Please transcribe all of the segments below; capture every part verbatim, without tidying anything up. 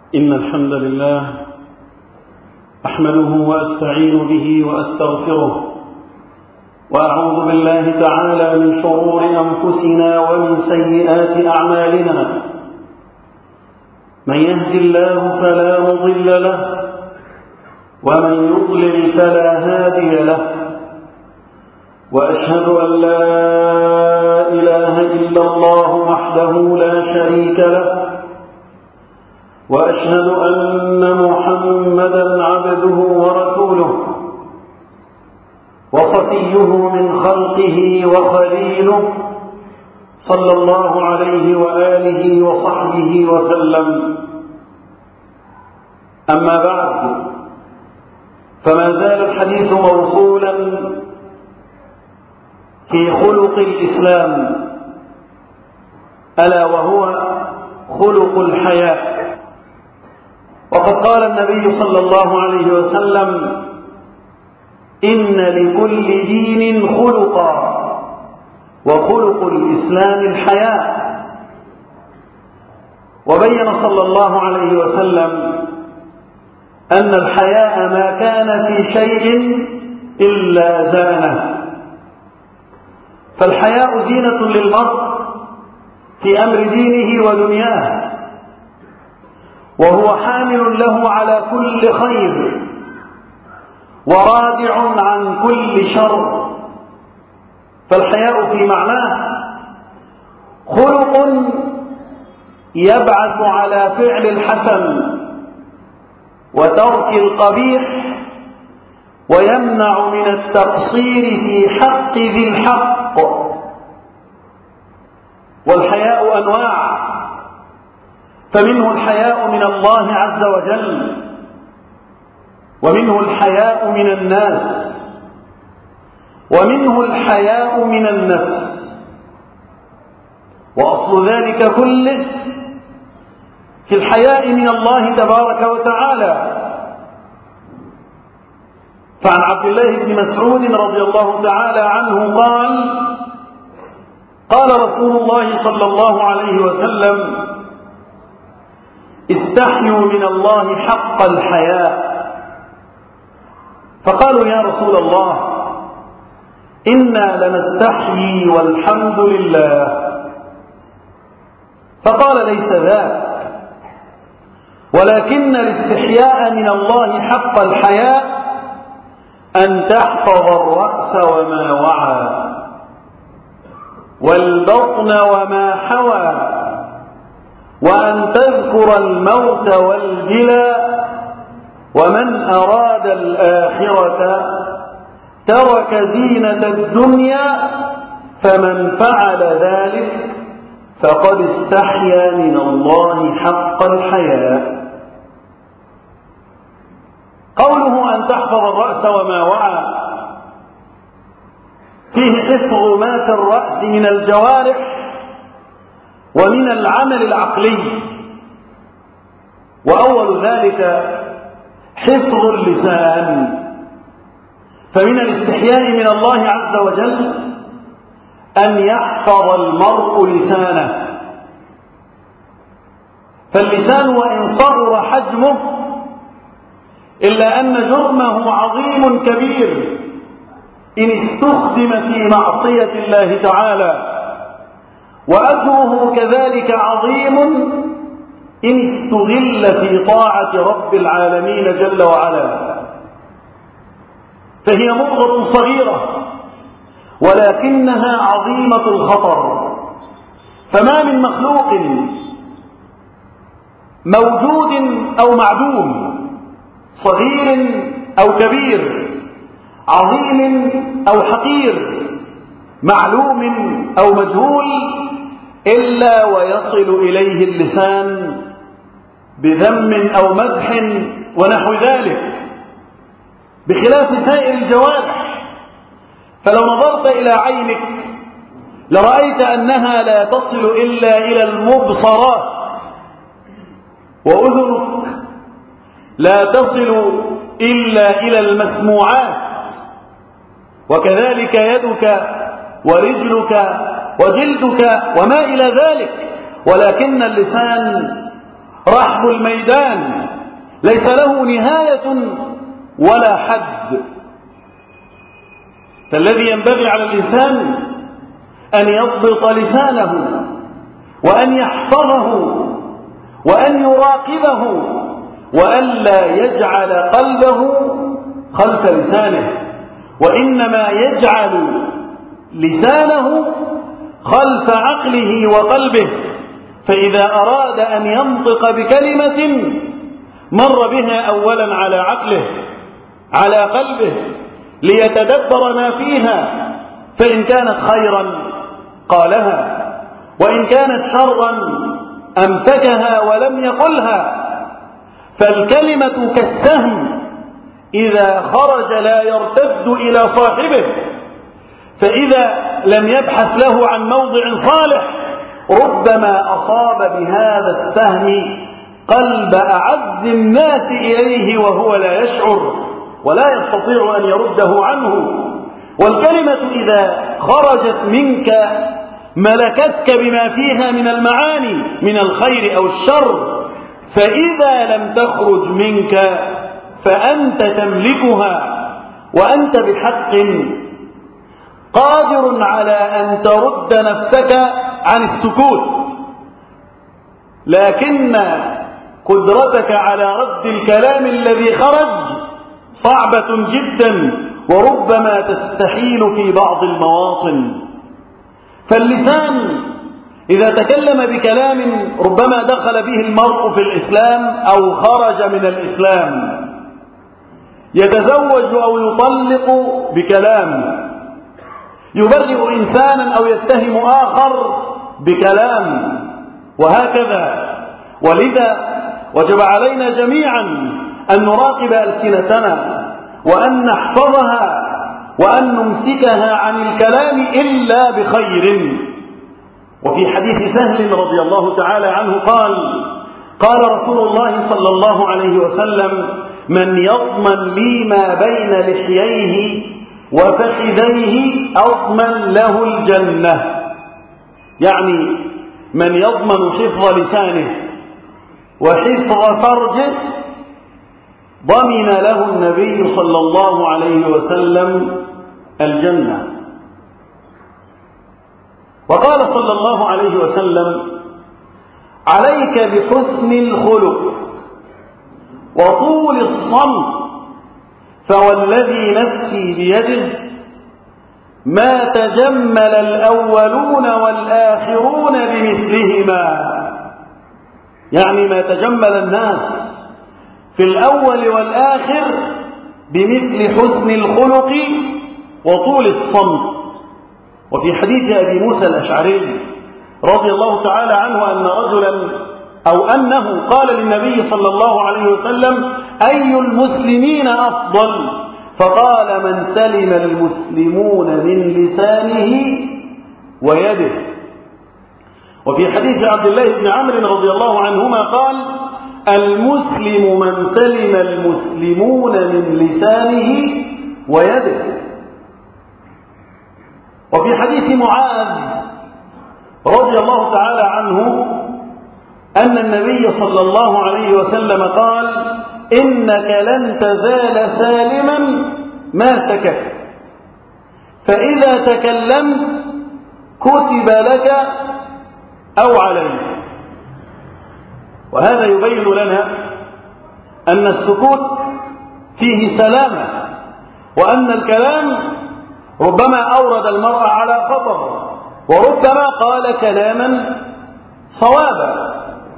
إن الحمد لله أحمده وأستعين به وأستغفره وأعوذ بالله تعالى من شرور أنفسنا ومن سيئات أعمالنا. من يهد الله فلا مضل له ومن يضلل فلا هادي له، وأشهد أن لا إله إلا الله وحده لا شريك له، وأشهد أن محمدًا عبده ورسوله وصفيه من خلقه وخليله، صلى الله عليه وآله وصحبه وسلم. أما بعد، فما زال الحديث موصولا في خلق الإسلام، ألا وهو خلق الحياء. وقد قال النبي صلى الله عليه وسلم: إن لكل دين خلقا وخلق الإسلام الحياء. وبين صلى الله عليه وسلم أن الحياء ما كان في شيء إلا زانه، فالحياء زينة للمرء في أمر دينه ودنياه، وهو حامل له على كل خير ورادع عن كل شر. فالحياء في معناه خلق يبعث على فعل الحسن وترك القبيح، ويمنع من التقصير في حق ذي الحق. والحياء أنواع، فمنه الحياء من الله عز وجل، ومنه الحياء من الناس، ومنه الحياء من النفس. وأصل ذلك كله في الحياء من الله تبارك وتعالى. فعن عبد الله بن مسعود رضي الله تعالى عنه قال: قال رسول الله صلى الله عليه وسلم: استحيوا من الله حق الحياء. فقالوا: يا رسول الله، إنا لنستحيي والحمد لله. فقال: ليس ذاك، ولكن الاستحياء من الله حق الحياء أن تحفظ الرأس وما وعى، والبطن وما حوى، وأن تذكر الموت والبلى، ومن أراد الآخرة ترك زينة الدنيا، فمن فعل ذلك فقد استحيا من الله حق الحياء. قوله أن تحفظ الرأس وما وعى فيه حفظ ما في الرأس من الجوارح ومن العمل العقلي، وأول ذلك حفظ اللسان. فمن الاستحياء من الله عز وجل أن يحفظ المرء لسانه، فاللسان وإن صغر حجمه إلا أن جرمه عظيم كبير إن استخدم في معصية الله تعالى، وأجره كذلك عظيم إن استغل في طاعة رب العالمين جل وعلا. فهي مضغة صغيرة ولكنها عظيمة الخطر. فما من مخلوق موجود أو معدوم، صغير أو كبير، عظيم أو حقير، معلوم أو مجهول، إلا ويصل إليه اللسان بذم أو مدح ونحو ذلك، بخلاف سائر الجوارح. فلو نظرت إلى عينك لرأيت أنها لا تصل إلا إلى المبصرات، وأذنك لا تصل إلا إلى المسموعات، وكذلك يدك ورجلك وجلدك وما إلى ذلك. ولكن اللسان رحب الميدان ليس له نهاية ولا حد. فالذي ينبغي على الإنسان أن يضبط لسانه وأن يحفظه وأن يراقبه وألا يجعل قلبه خلف لسانه، وإنما يجعل لسانه خلف عقله وقلبه. فإذا أراد أن ينطق بكلمة مر بها أولا على عقله على قلبه ليتدبر ما فيها، فإن كانت خيرا قالها، وإن كانت شرا أمسكها ولم يقلها. فالكلمة كالسهم إذا خرج لا يرتد إلى صاحبه، فإذا لم يبحث له عن موضع صالح ربما أصاب بهذا السهم قلب أعز الناس إليه وهو لا يشعر ولا يستطيع أن يرده عنه. والكلمة إذا خرجت منك ملكتك بما فيها من المعاني من الخير أو الشر، فإذا لم تخرج منك فأنت تملكها، وأنت بحق قادر على أن ترد نفسك عن السكوت، لكن قدرتك على رد الكلام الذي خرج صعبة جدا وربما تستحيل في بعض المواطن. فاللسان إذا تكلم بكلام ربما دخل به المرء في الإسلام أو خرج من الإسلام، يتزوج أو يطلق بكلام، يبرئ إنسانا أو يتهم آخر بكلام، وهكذا. ولذا وجب علينا جميعا أن نراقب ألسنتنا وأن نحفظها وأن نمسكها عن الكلام إلا بخير. وفي حديث سهل رضي الله تعالى عنه قال: قال رسول الله صلى الله عليه وسلم: من يضمن لي ما بين لحييه وفخذيه أضمن له الجنة. يعني من يضمن حفظ لسانه وحفظ فرجه ضمن له النبي صلى الله عليه وسلم الجنة. وقال صلى الله عليه وسلم: عليك بحسن الخلق وطول الصمت، فوالذي نفسي بيده ما تجمل الأولون والآخرون بمثلهما. يعني ما تجمل الناس في الأول والآخر بمثل حسن الخلق وطول الصمت. وفي حديث أبي موسى الأشعري رضي الله تعالى عنه أن رجلا أو أنه قال للنبي صلى الله عليه وسلم: أي المسلمين أفضل؟ فقال: من سلم المسلمون من لسانه ويده. وفي حديث عبد الله بن عمرو رضي الله عنهما قال: المسلم من سلم المسلمون من لسانه ويده. وفي حديث معاذ رضي الله تعالى عنه أن النبي صلى الله عليه وسلم قال: إنك لن تزال سالما ما سكت، فإذا تكلمت كتب لك أو عليك. وهذا يبين لنا أن السكوت فيه سلامة، وأن الكلام ربما أورد المرء على خطر، وربما قال كلاما صوابا.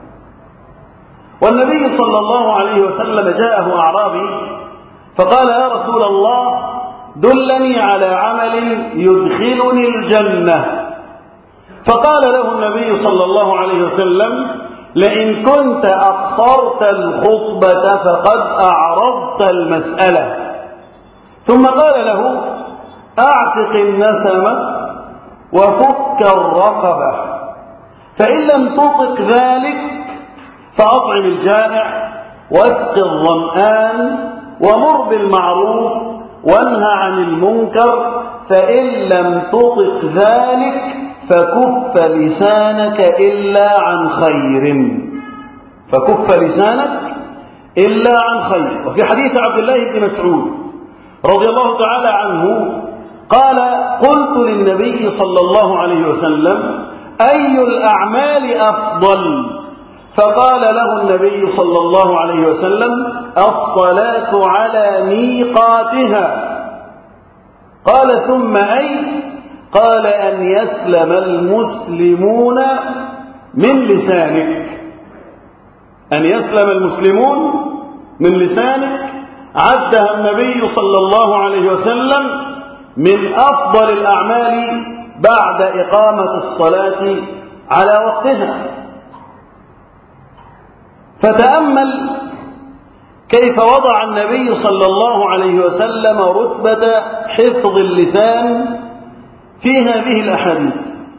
والنبي صلى الله عليه وسلم جاءه أعرابي فقال: يا رسول الله دلني على عمل يدخلني الجنة. فقال له النبي صلى الله عليه وسلم: لئن كنت أقصرت الخطبة فقد أعرضت المسألة. ثم قال له: أعتق النسمة وفك الرقبة، فإن لم تطق ذلك فأطعم الجائع واسق الظمآن ومر بالمعروف وانهى عن المنكر، فإن لم تطق ذلك فكف لسانك إلا عن خير. فكف لسانك إلا عن خير. وفي حديث عبد الله بن مسعود رضي الله تعالى عنه قال قلت للنبي صلى الله عليه وسلم أي الأعمال أفضل؟ فقال له النبي صلى الله عليه وسلم الصلاة على ميقاتها. قال ثم أي؟ قال أن يسلم المسلمون من لسانك، أن يسلم المسلمون من لسانك عدها النبي صلى الله عليه وسلم من أفضل الأعمال بعد إقامة الصلاة على وقتها. فتأمل كيف وضع النبي صلى الله عليه وسلم رتبة حفظ اللسان في هذه الأحاديث،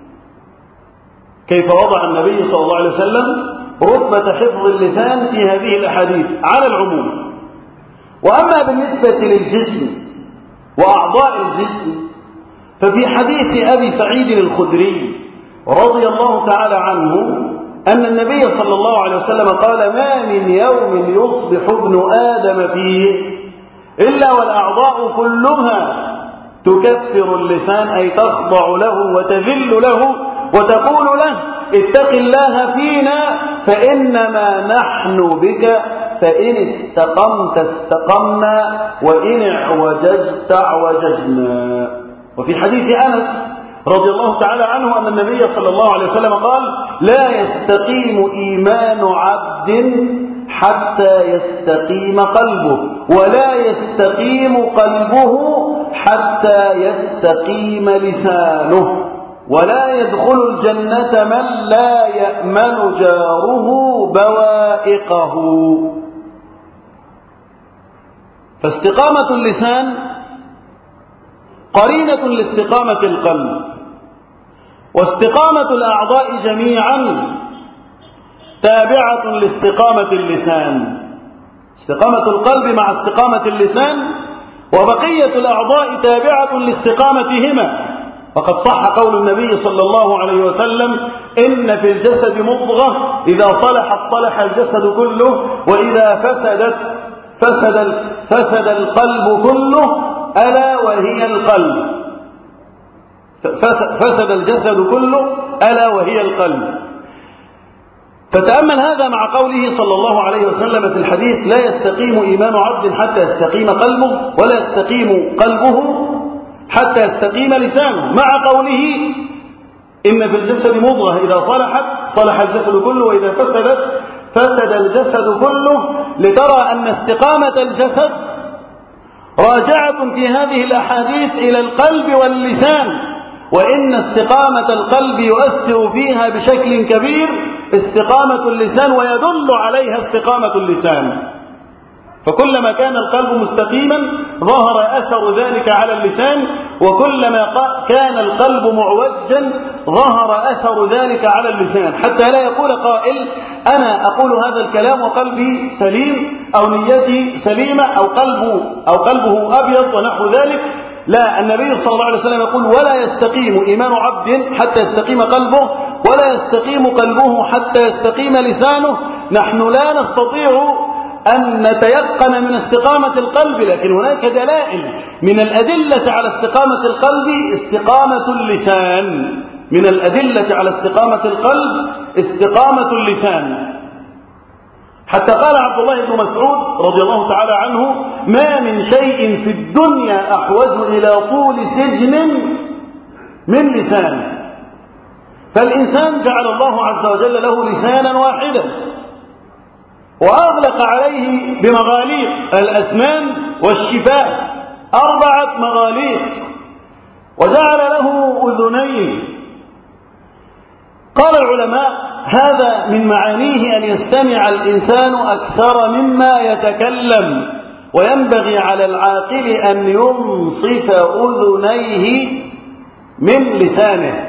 كيف وضع النبي صلى الله عليه وسلم رتبة حفظ اللسان في هذه الأحاديث على العموم. وأما بالنسبة للجسم وأعضاء الجسم ففي حديث أبي سعيد الخدري رضي الله تعالى عنه أن النبي صلى الله عليه وسلم قال ما من يوم يصبح ابن آدم فيه إلا والأعضاء كلها تكفر اللسان، أي تخضع له وتذل له وتقول له اتق الله فينا فإنما نحن بك، فإن استقمت استقمنا وإن اعوججت اعوججنا. وفي حديث أنس رضي الله تعالى عنه أن النبي صلى الله عليه وسلم قال لا يستقيم إيمان عبد حتى يستقيم قلبه، ولا يستقيم قلبه حتى يستقيم لسانه، ولا يدخل الجنة من لا يأمن جاره بوائقه. فاستقامة اللسان قرينة لاستقامة القلب، واستقامة الأعضاء جميعا تابعة لاستقامة اللسان. استقامة القلب مع استقامة اللسان، وبقية الأعضاء تابعة لاستقامتهما. وقد صح قول النبي صلى الله عليه وسلم إن في الجسد مضغة إذا صلحت صلح الجسد كله، وإذا فسدت فسد, فسد القلب كله ألا وهي القلب. فسد الجسد كله ألا وهي القلب. فتأمل هذا مع قوله صلى الله عليه وسلم في الحديث لا يستقيم إيمان عبد حتى يستقيم قلبه، ولا يستقيم قلبه حتى يستقيم لسانه، مع قوله إن في الجسد مضغة إذا صلحت صلح الجسد كله، وإذا فسدت فسد الجسد كله، لترى أن استقامة الجسد راجعة في هذه الأحاديث إلى القلب واللسان، وإن استقامة القلب يؤثر فيها بشكل كبير استقامة اللسان، ويدل عليها استقامة اللسان. فكلما كان القلب مستقيما ظهر أثر ذلك على اللسان، وكلما كان القلب معوجا ظهر أثر ذلك على اللسان، حتى لا يقول قائل أنا أقول هذا الكلام وقلبي سليم أو نيتي سليمة أو قلبه, أو قلبه أبيض ونحو ذلك. لا، النبي صلى الله عليه وسلم يقول ولا يستقيم إيمان عبد حتى يستقيم قلبه، ولا يستقيم قلبه حتى يستقيم لسانه. نحن لا نستطيع أن نتيقن من استقامة القلب، لكن هناك دلائل من الأدلة على استقامة القلب استقامة اللسان، من الأدلة على استقامة القلب استقامة اللسان. حتى قال عبد الله بن مسعود رضي الله تعالى عنه ما من شيء في الدنيا أحوج إلى طول سجن من لسان. فالإنسان جعل الله عز وجل له لسانا واحدا، وأغلق عليه بمغاليق الأسنان والشفاه أربعة مغاليق، وجعل له أذنين. قال العلماء هذا من معانيه أن يستمع الإنسان أكثر مما يتكلم، وينبغي على العاقل أن ينصف أذنيه من لسانه.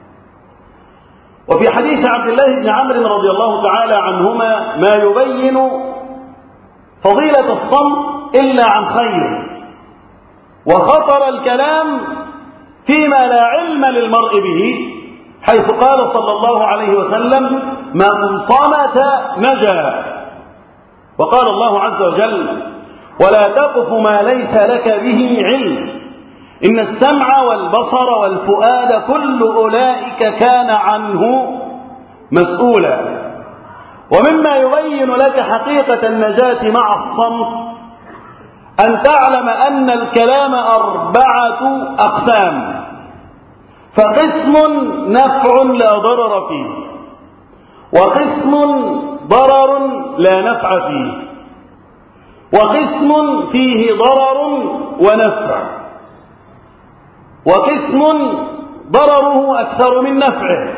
وفي حديث عبد الله بن عمرو رضي الله تعالى عنهما ما يبين فضيلة الصمت إلا عن خير، وخطر الكلام فيما لا علم للمرء به، حيث قال صلى الله عليه وسلم من صمت نجا. وقال الله عز وجل: ولا تقف ما ليس لك به علم إن السمع والبصر والفؤاد كل أولئك كان عنه مسؤولا. ومما يبين لك حقيقة النجاة مع الصمت أن تعلم أن الكلام أربعة أقسام، فقسم نفع لا ضرر فيه، وقسم ضرر لا نفع فيه، وقسم فيه ضرر ونفع، وقسم ضرره أكثر من نفعه،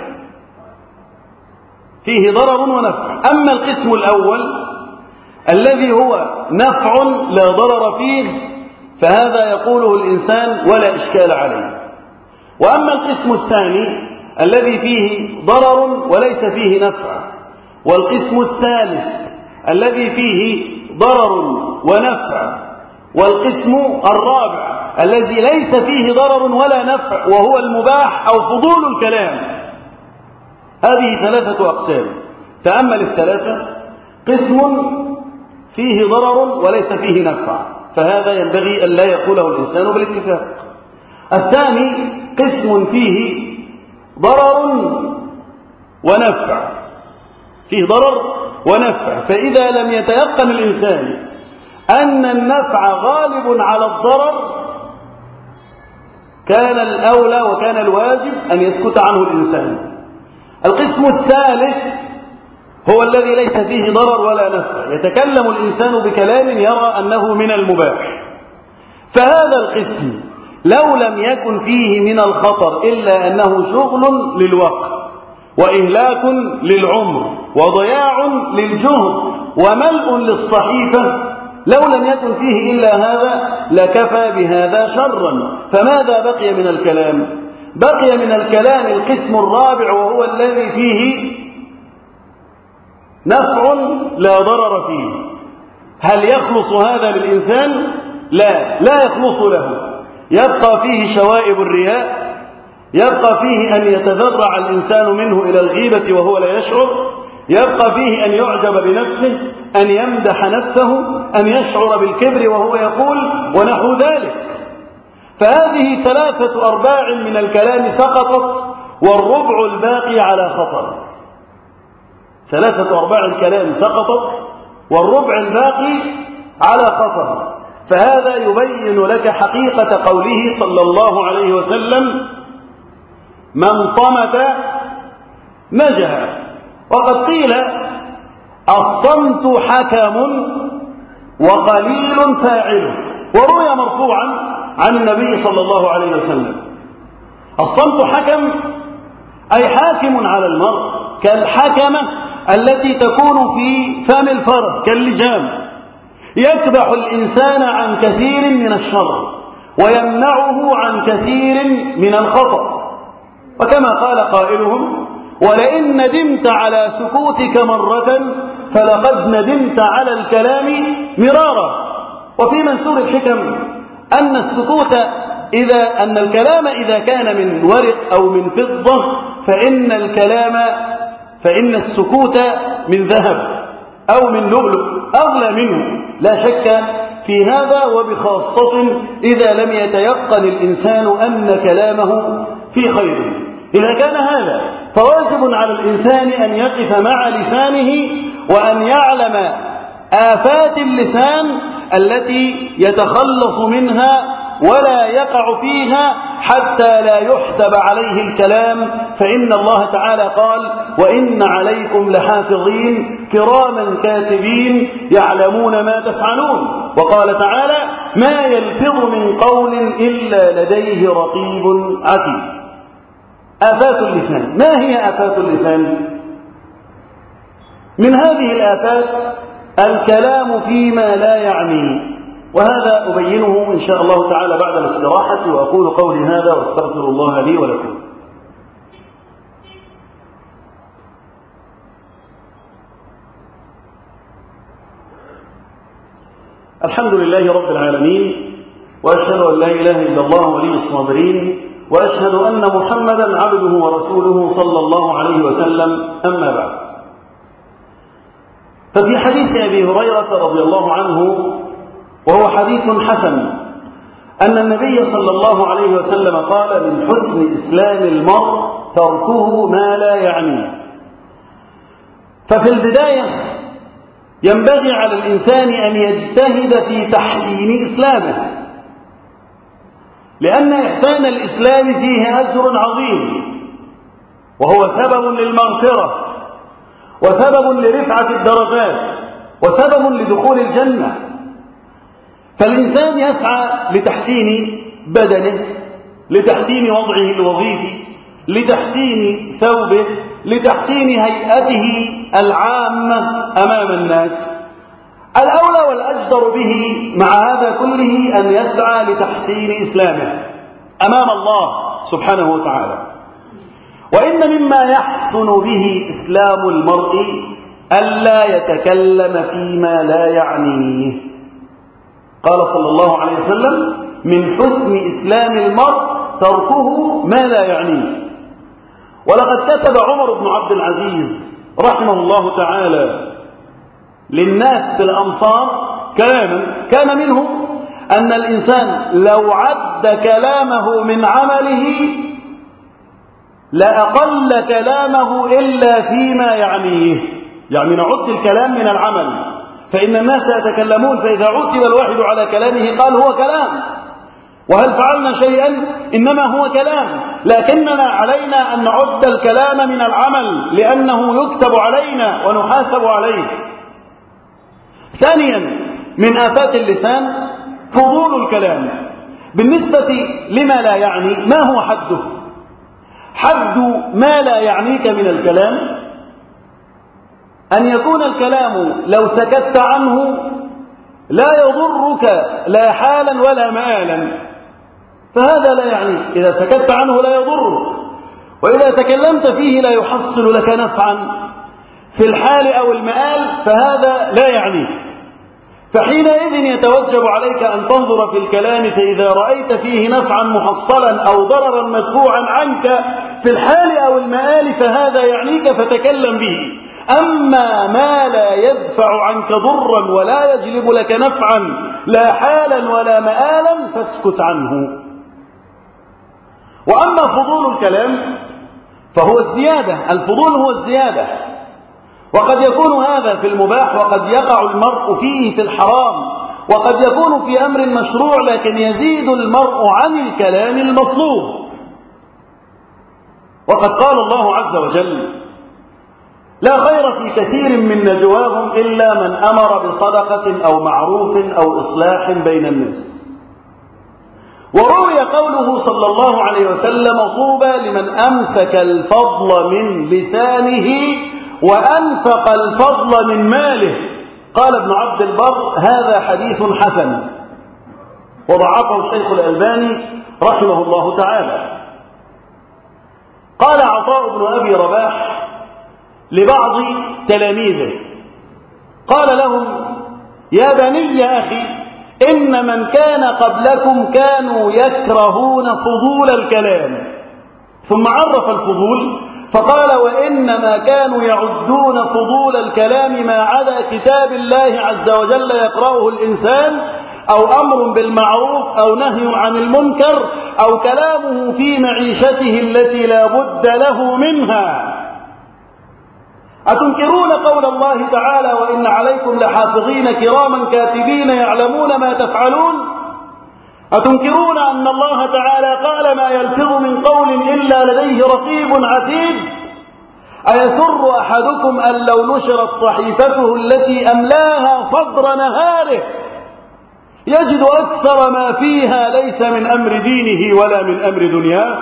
فيه ضرر ونفع. أما القسم الأول الذي هو نفع لا ضرر فيه فهذا يقوله الإنسان ولا إشكال عليه. وأما القسم الثاني الذي فيه ضرر وليس فيه نفع، والقسم الثالث الذي فيه ضرر ونفع، والقسم الرابع الذي ليس فيه ضرر ولا نفع وهو المباح أو فضول الكلام. هذه ثلاثة أقسام. تأمل الثلاثة: قسم فيه ضرر وليس فيه نفع، فهذا ينبغي أن لا يقوله الإنسان بالاتفاق. الثاني قسم فيه ضرر ونفع، فيه ضرر ونفع، فإذا لم يتيقن الإنسان أن النفع غالب على الضرر كان الأولى وكان الواجب أن يسكت عنه الإنسان. القسم الثالث هو الذي ليس فيه ضرر ولا نفع، يتكلم الإنسان بكلام يرى أنه من المباح، فهذا القسم لو لم يكن فيه من الخطر إلا أنه شغل للوقت وإهلاك للعمر وضياع للجهد وملء للصحيفة، لو لم يكن فيه إلا هذا لكفى بهذا شرا. فماذا بقي من الكلام؟ بقي من الكلام القسم الرابع وهو الذي فيه نفع لا ضرر فيه. هل يخلص هذا للإنسان؟ لا، لا يخلص له. يبقى فيه شوائب الرياء، يبقى فيه أن يتذرع الإنسان منه إلى الغيبة وهو لا يشعر، يبقى فيه أن يعجب بنفسه، أن يمدح نفسه، أن يشعر بالكبر وهو يقول ونحو ذلك. فهذه ثلاثة أرباع من الكلام سقطت والربع الباقي على خطر. ثلاثة أرباع الكلام سقطت والربع الباقي على خطر. فهذا يبين لك حقيقة قوله صلى الله عليه وسلم: من صمت نجا. وقد قيل الصمت حكم وقليل فاعله، وروي مرفوعا عن النبي صلى الله عليه وسلم: الصمت حكم أي حاكم على المرء، كالحكمة التي تكون في فم الفرس كاللجام، يكبح الإنسان عن كثير من الشر ويمنعه عن كثير من الخطأ. وكما قال قائلهم: ولئن ندمت على سكوتك مرة فلقد ندمت على الكلام مرارا. وفي منثور الحكم أن السكوت إذا أن الكلام إذا كان من ورق أو من فضة فإن الكلام فإن السكوت من ذهب أو من لؤلؤ أغلى منه، لا شك في هذا، وبخاصة إذا لم يتيقن الإنسان أن كلامه في خير. إذا كان هذا فواجب على الإنسان أن يقف مع لسانه وأن يعلم آفات اللسان التي يتخلص منها ولا يقع فيها حتى لا يحسب عليه الكلام، فإن الله تعالى قال: وإن عليكم لحافظين كراما كاتبين يعلمون ما تفعلون. وقال تعالى: ما يلفظ من قول إلا لديه رقيب عتيد. آفات اللسان. ما هي آفات اللسان؟ من هذه الآفات الكلام فيما لا يعني، وهذا أبينه إن شاء الله تعالى بعد الاستراحة، وأقول قولي هذا واستغفر الله لي ولكم. الحمد لله رب العالمين، وأشهد أن لا إله إلا الله ولي الصابرين، وأشهد أن محمدا عبده ورسوله صلى الله عليه وسلم. أما بعد، ففي حديث أبي هريرة رضي الله عنه وهو حديث حسن أن النبي صلى الله عليه وسلم قال: من حسن إسلام المرء تركه ما لا يعنيه. ففي البداية ينبغي على الإنسان أن يجتهد في تحسين إسلامه، لأن إحسان الإسلام فيه أجر عظيم، وهو سبب للمغفرة وسبب لرفعة الدرجات وسبب لدخول الجنة. فالإنسان يسعى لتحسين بدنه، لتحسين وضعه الوظيفي، لتحسين ثوبه، لتحسين هيئته العامة أمام الناس. الأولى والأجدر به مع هذا كله أن يسعى لتحسين إسلامه أمام الله سبحانه وتعالى. وإن مما يحسن به إسلام المرء ألا يتكلم فيما لا يعنيه. قال صلى الله عليه وسلم: من حسن إسلام المرء تركه ما لا يعنيه. ولقد كتب عمر بن عبد العزيز رحمه الله تعالى للناس في الأمصار كلاما كان منه أن الإنسان لو عد كلامه من عمله لأقل كلامه إلا فيما يعنيه. يعني نعد الكلام من العمل، فإن الناس يتكلمون، فإذا عتب الواحد على كلامه قال هو كلام، وهل فعلنا شيئا؟ إنما هو كلام، لكننا علينا أن نعد الكلام من العمل لأنه يكتب علينا ونحاسب عليه. ثانيا من آفات اللسان فضول الكلام. بالنسبة لما لا يعني، ما هو حده؟ حد ما لا يعنيك من الكلام أن يكون الكلام لو سكت عنه لا يضرك لا حالا ولا مآلا، فهذا لا يعنيك. إذا سكت عنه لا يضرك، وإذا تكلمت فيه لا يحصل لك نفعا في الحال أو المآل، فهذا لا يعنيك. فحينئذ يتوجب عليك أن تنظر في الكلام، فإذا رأيت فيه نفعا محصلا أو ضررا مدفوعا عنك في الحال أو المآل فهذا يعنيك فتكلم به. أما ما لا يدفع عنك ضرا ولا يجلب لك نفعا لا حالا ولا مآلا فاسكت عنه. وأما فضول الكلام فهو الزيادة. الفضول هو الزيادة، وقد يكون هذا في المباح، وقد يقع المرء فيه في الحرام، وقد يكون في أمر مشروع، لكن يزيد المرء عن الكلام المطلوب. وقد قال الله عز وجل: لا خير في كثير من نجواهم إلا من أمر بصدقة أو معروف أو إصلاح بين الناس. وروي قوله صلى الله عليه وسلم: طوبى لمن أمسك الفضل من لسانه وأنفق الفضل من ماله. قال ابن عبد البر: هذا حديث حسن، وضعفه الشيخ الألباني رحمه الله تعالى. قال عطاء بن أبي رباح لبعض تلاميذه، قال لهم: يا بني أخي، إن من كان قبلكم كانوا يكرهون فضول الكلام. ثم عرف الفضول فقال: وإنما كانوا يعدون فضول الكلام ما عدا كتاب الله عز وجل يقرأه الإنسان، أو أمر بالمعروف أو نهي عن المنكر، أو كلامه في معيشته التي لا بد له منها. أتنكرون قول الله تعالى: وإن عليكم لحافظين كراما كاتبين يعلمون ما تفعلون؟ أتنكرون أن الله تعالى قال: ما يلفظ من قول إلا لديه رقيب عتيد؟ أيسر أحدكم أن لو نشرت صحيفته التي أملاها صدر نهاره يجد أكثر ما فيها ليس من أمر دينه ولا من أمر دنياه؟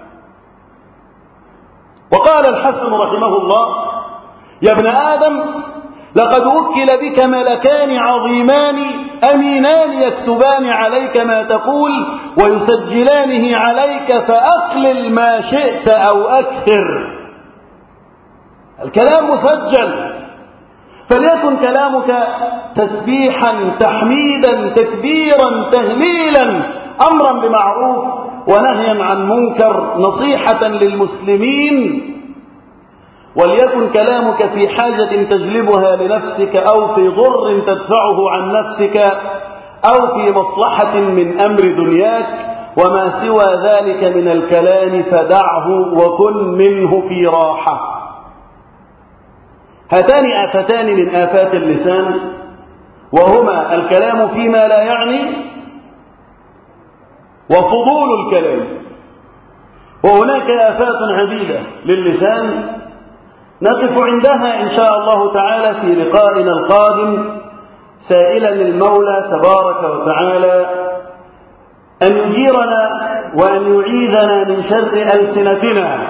وقال الحسن رحمه الله: يا ابن آدم، لقد وكل بك ملكان عظيمان أمينان يكتبان عليك ما تقول ويسجلانه عليك، فأقلل ما شئت أو أكثر. الكلام مسجل، فليكن كلامك تسبيحا تحميدا تكبيرا تهليلا، أمرا بمعروف ونهيا عن منكر، نصيحة للمسلمين. وليكن كلامك في حاجة تجلبها لنفسك أو في ضر تدفعه عن نفسك أو في مصلحة من أمر دنياك، وما سوى ذلك من الكلام فدعه وكن منه في راحة. هاتان آفتان من آفات اللسان، وهما الكلام فيما لا يعني وفضول الكلام. وهناك آفات عديدة للسان نقف عندها إن شاء الله تعالى في لقائنا القادم، سائلا المولى تبارك وتعالى أن يجيرنا وأن يعيذنا من شر ألسنتنا،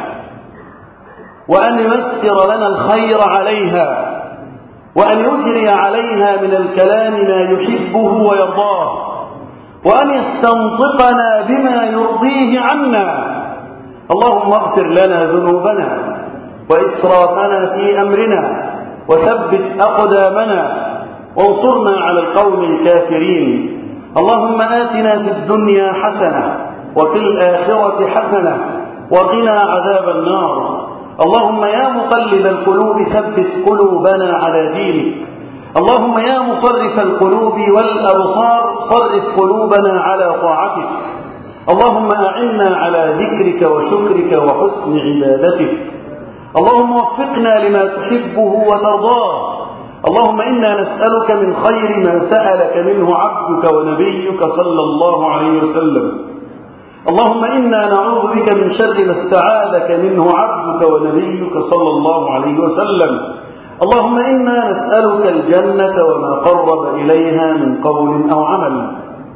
وأن ييسر لنا الخير عليها، وأن يجري عليها من الكلام ما يحبه ويرضاه، وأن يستنطقنا بما يرضيه عنا. اللهم اغفر لنا ذنوبنا وإسرافنا في أمرنا وثبت أقدامنا وانصرنا على القوم الكافرين. اللهم آتنا في الدنيا حسنة وفي الآخرة حسنة وقنا عذاب النار. اللهم يا مقلب القلوب ثبت قلوبنا على دينك. اللهم يا مصرف القلوب والأبصار صرف قلوبنا على طاعتك. اللهم أعنا على ذكرك وشكرك وحسن عبادتك. اللهم وفقنا لما تحبه وترضاه. اللهم إنا نسألك من خير ما سألك منه عبدك ونبيك صلى الله عليه وسلم. اللهم إنا نعوذ بك من شر ما استعاذك منه عبدك ونبيك صلى الله عليه وسلم. اللهم إنا نسألك الجنة وما قرب إليها من قول أو عمل.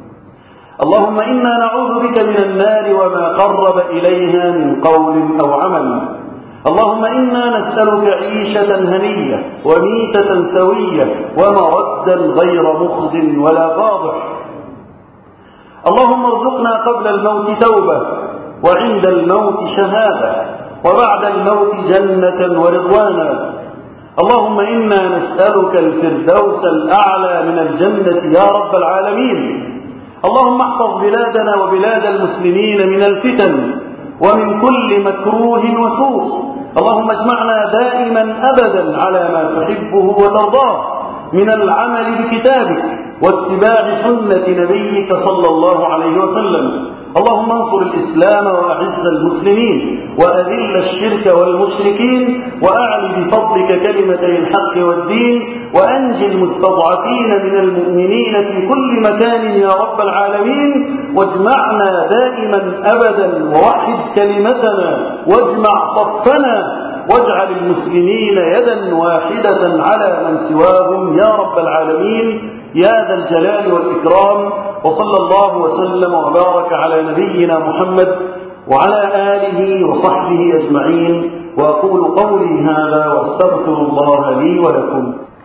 اللهم إنا نعوذ بك من النار وما قرب إليها من قول أو عمل. اللهم إنا نسألك عيشة هنية وميتة سوية ومردا غير مخز ولا فاضح. اللهم ارزقنا قبل الموت توبة وعند الموت شهادة وبعد الموت جنة ورضوانا. اللهم إنا نسألك الفردوس الأعلى من الجنة يا رب العالمين. اللهم احفظ بلادنا وبلاد المسلمين من الفتن ومن كل مكروه وسوء. اللهم اجمعنا دائما أبدا على ما تحبه وترضاه من العمل بكتابك واتباع سنة نبيك صلى الله عليه وسلم. اللهم انصر الإسلام وأعز المسلمين وأذل الشرك والمشركين وأعل بفضلك كلمتي الحق والدين وأنجي المستضعفين من المؤمنين في كل مكان يا رب العالمين. واجمعنا دائما أبدا ووحد كلمتنا واجمع صفنا واجعل المسلمين يدا واحدة على من سواهم يا رب العالمين يا ذا الجلال والإكرام. وصلى الله وسلم وبارك على نبينا محمد وعلى آله وصحبه أجمعين. وأقول قولي هذا وأستغفر الله لي ولكم.